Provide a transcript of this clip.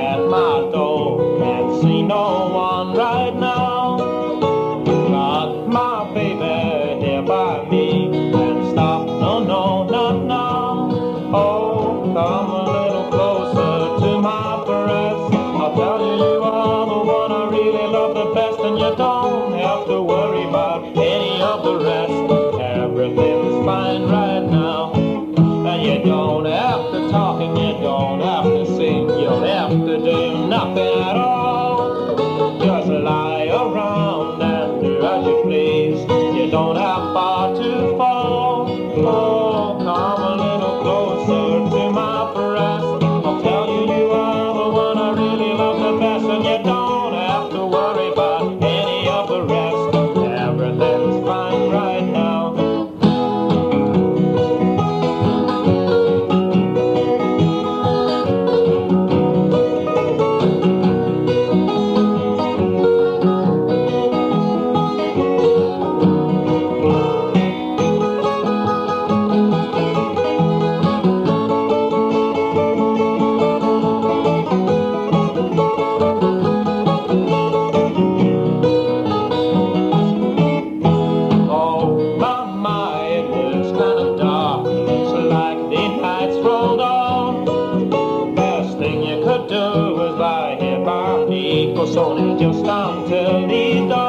at my door. Can't see no one right now. Got my baby here by me. Can't stop, no, no, not now. Oh, come a little closer to my breast. I'll tell you you are the one I really love the best, and you don't have to worry about any of the rest. Everything's fine right now, and you don't have to talk and you don't have to sing. You don't have to do nothing at all. Just lie around and do as you please. You don't have far to fall. Oh, come a little closer to my breast. I'll tell you you are the one I really love the best, and you don't have to worry about any of the rest. Everything's fine right now. Best thing you could do is lie here by me, 'cause only just until the dawn.